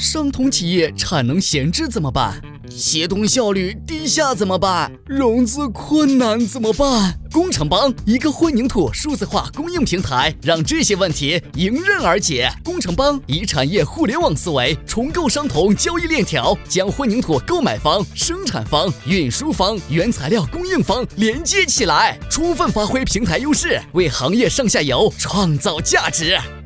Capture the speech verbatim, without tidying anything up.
商同企业产能闲置怎么办？协同效率低下怎么办？融资困难怎么办？工程帮，一个混凝土数字化供应平台，让这些问题迎刃而解。工程帮以产业互联网思维重构商同交易链条，将混凝土购买方、生产方、运输方、原材料供应方连接起来，充分发挥平台优势，为行业上下游创造价值。